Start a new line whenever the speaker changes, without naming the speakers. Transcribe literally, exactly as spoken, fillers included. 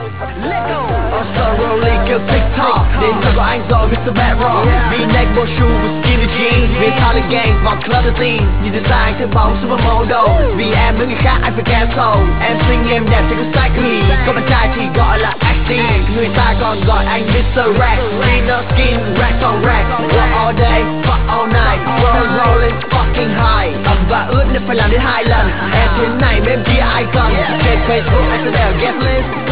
Star rolling kêu TikTok đến giờ của anh rồi mít-tơ Bad Rock. V-neck mua shoe với skinny jeans, vì Thailand gang vào club the scene. Nhìn design theo bóng supermodel, vì em với người khác anh phải cancel. Em xinh em đẹp thì có psyche, có bạn trai thì gọi là acting. Người ta còn gọi anh mít-tơ Rack, inner skin, rack on rack. Work all day, fuck all night, roll rolling fucking high. Ẩm và ướt nên phải làm đến hai lần. Em thế này bên kia ai cần, trên Facebook anh sẽ đều guest list.